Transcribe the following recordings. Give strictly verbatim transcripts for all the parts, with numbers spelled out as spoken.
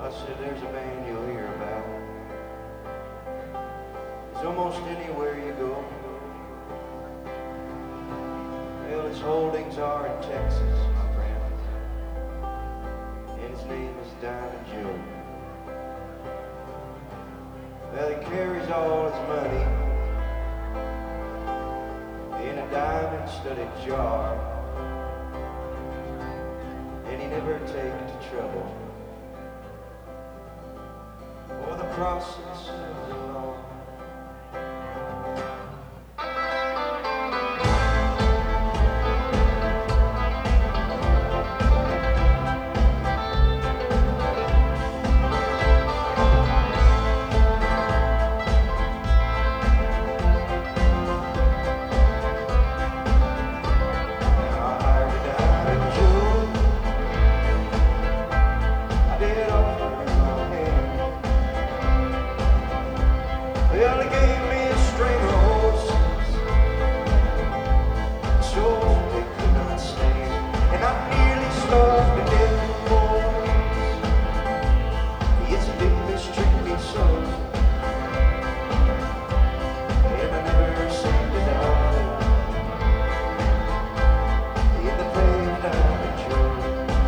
I said, there's a band you'll hear about. It's almost anywhere you go. Well, his holdings are in Texas, my friend. And his name is Diamond Joe. Well, he carries all his money in a diamond-studded jar. And he never takes the trouble or the process of the law. Well, he gave me a string of horses, so they could not stand, and I nearly starved to death for boys. It's a big mistreat me so, and I never seemed to die in the pain I enjoyed.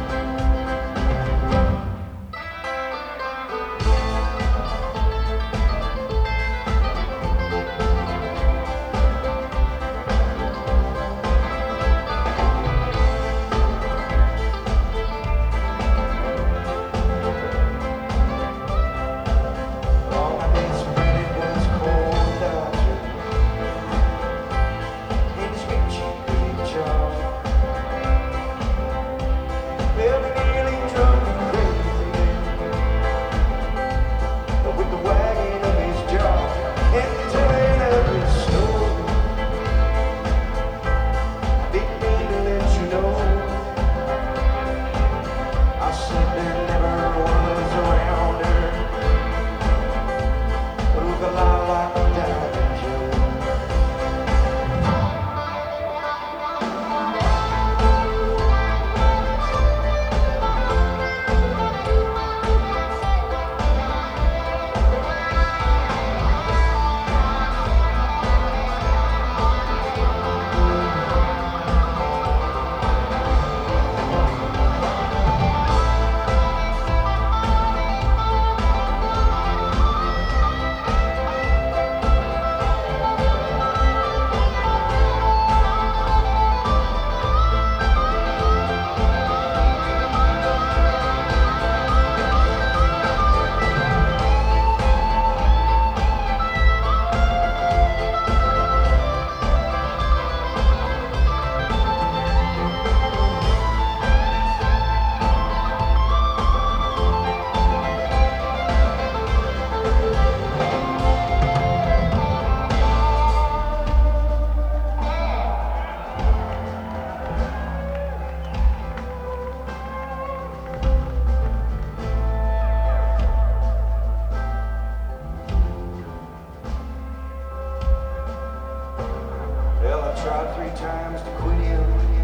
Well, I tried three times to quit him,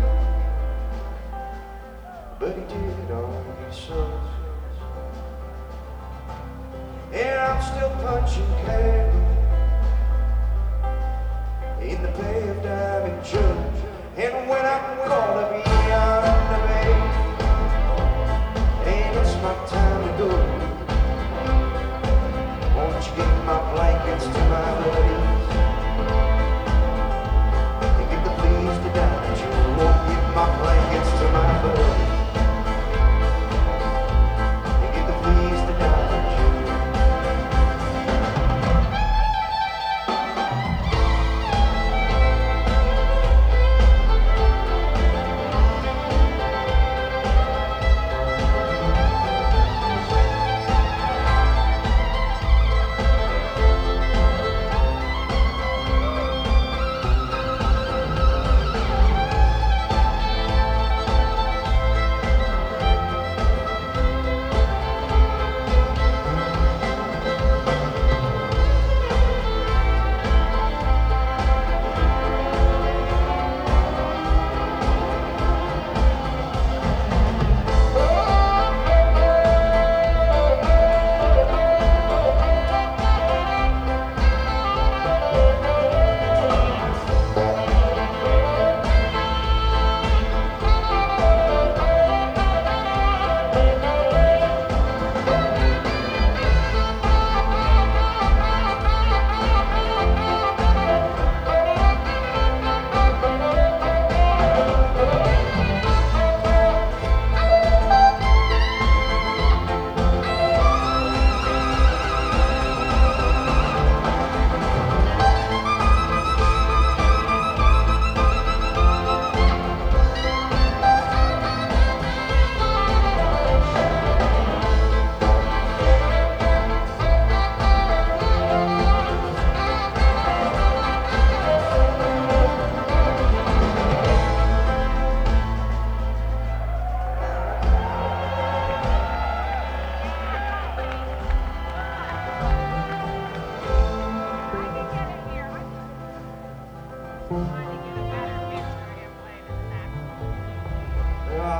but he did it on himself. And I'm still punching candles in the pay of Diamond Joe. And when I'm called to be on the bay, and it's my time to go, won't you give my blankets to my buddies? My blankets to my buddy. You get the fleas to Diamond Joe.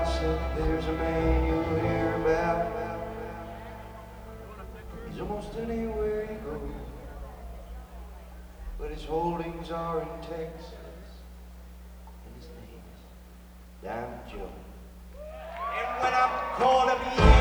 gossip, there's a man you'll hear about. He's almost anywhere you go, but his holdings are in Texas, and his name's Diamond Joe. And when I'm called to be